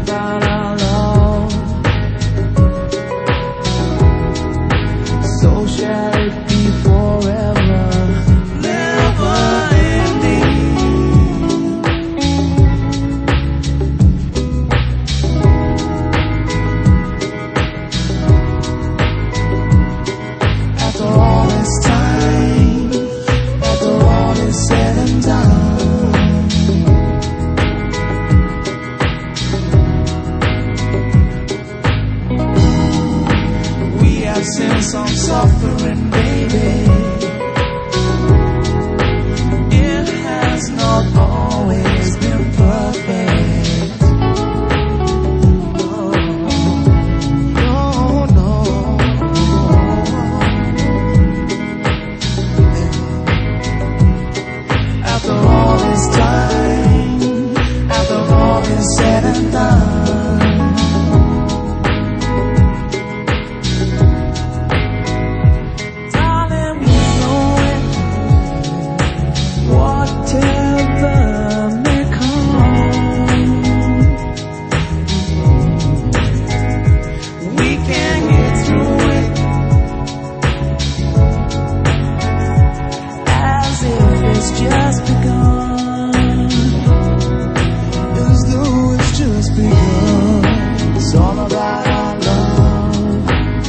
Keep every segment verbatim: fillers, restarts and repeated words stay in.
about our love. So shall it be forever, never ending. After all this time, after all is said and done, I've seen some suffering, baby. It has not always been perfect. No, no, no. After all this time, after all is said and done, just begun, as though it's just begun. It's all about our love.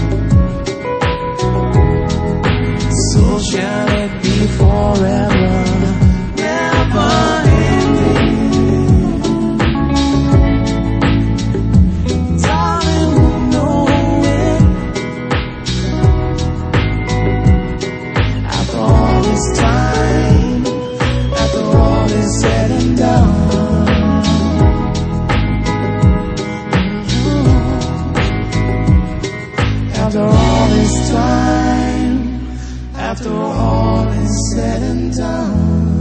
So shall it be forever, never ending. Darling, we know it. After all this time, said and done. After all this time, after all is said and done.